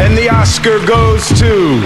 And the Oscar goes to...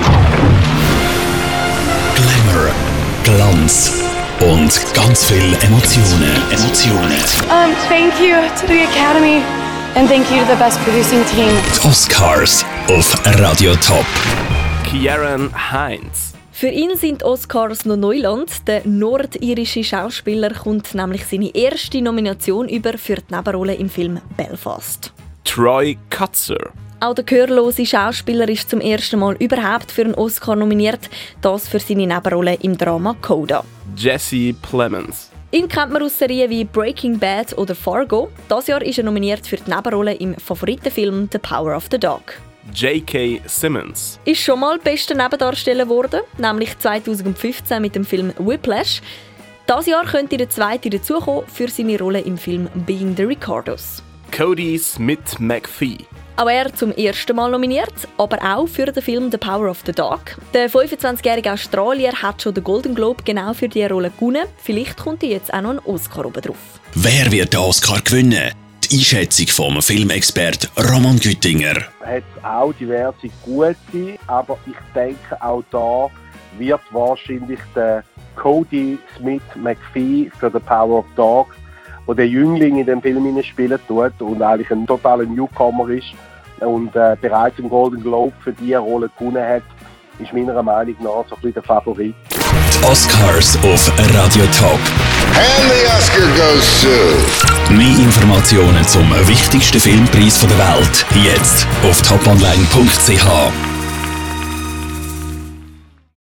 Glamour, Glanz und ganz viel Emotionen. Thank you to the Academy and thank you to the Best Producing Team. Die Oscars auf Radio Top. Ciarán Hinds. Für ihn sind die Oscars noch Neuland. Der nordirische Schauspieler kommt nämlich seine erste Nomination über für die Nebenrolle im Film Belfast. Troy Kotsur. Auch der gehörlose Schauspieler ist zum ersten Mal überhaupt für einen Oscar nominiert, das für seine Nebenrolle im Drama Coda. Jesse Plemons. Ihn kennt man aus Serien wie Breaking Bad oder Fargo. Dieses Jahr ist er nominiert für die Nebenrolle im Favoritenfilm The Power of the Dog. J.K. Simmons. Ist schon mal bester Nebendarsteller geworden, nämlich 2015 mit dem Film Whiplash. Dieses Jahr könnte der zweite dazukommen für seine Rolle im Film Being the Ricardos. Cody Smith McPhee. Auch er zum ersten Mal nominiert, aber auch für den Film The Power of the Dog. Der 25-jährige Australier hat schon den Golden Globe genau für diese Rolle gewonnen. Vielleicht kommt jetzt auch noch ein Oscar oben drauf. Wer wird den Oscar gewinnen? Die Einschätzung vom Filmexpert Roman Güttinger. Hat auch diverse gute, aber ich denke, auch da wird wahrscheinlich der Cody Smith McPhee für The Power of the Dog, wo der Jüngling in dem Film spielen tut und eigentlich ein totaler Newcomer ist und bereits im Golden Globe für diese Rolle gewonnen hat, ist meiner Meinung nach so ein bisschen der Favorit. Die Oscars auf Radio Top. And the Oscar goes to... Mehr Informationen zum wichtigsten Filmpreis der Welt jetzt auf toponline.ch.